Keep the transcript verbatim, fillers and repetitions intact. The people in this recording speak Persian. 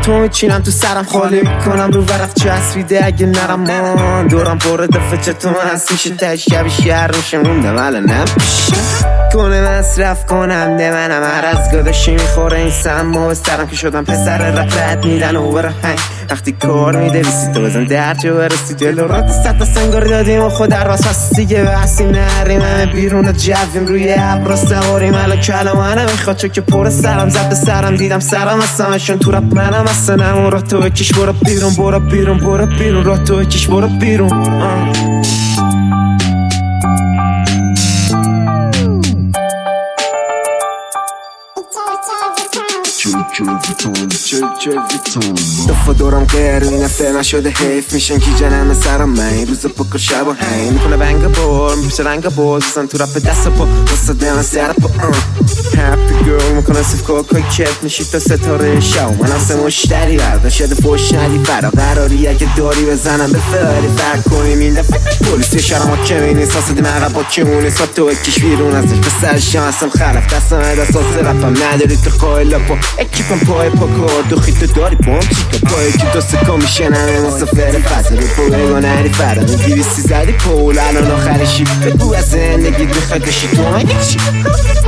تو میچینم تو سرم خالی میکنم رو ورق چسبیده اگه نرم من دورم پر دفعه چطور هست میشه تش شب شهر میشه مونده ولی نمیشه کنه مصرف کنم ده منم هر از گاداشی میخوره این سم و سرم که شدم پسر رپ رد میدن و برهنگ وقتی کار میده بیسی تو بزن در جو برسی دل و رات ست تا سنگار دادیم و خود در راست هست دیگه بحثی نریم همه بیرون جویم روی عبر سواریم الان کلام منم میخواد چون که پر سرم زد به سرم دیدم سرم هستمشون تو رپ منم هستنم و را تو بکش برو بیرون برو بیرون برو بیرون را تو بکش برو بیرون آه. دفعه دورم غیر این هفته نشده حیف میشن کی جنم سرم من این روز پاک و شب و هین میکنه بنگ بار میشه رنگ باز بزن تو رپ دست پا واسه دم سر پا هپی گرل میکنه صف کاکای کپ میشی تا ستاره شو من هست مشتری برده شده فوش ندی فرا قراری اگه داری بزنم به فراری فرق کنیم این دفعه پولیسی شرم ها کمی نیست واسه دیم عقب با کمونی سا تو اکیش بیرون ازش به سرش هستم خلف دستم دستاس رپم نداری تو خواهی لپا اکیپم پای پا کار دو خیتو داری بام چیکا پای که دوست کام میشنم مسافر فضا رو پا بگو نری فرا میگیویستی زدی پول الان آخرشی بگو از زندگی بخواد بشی تو هم چی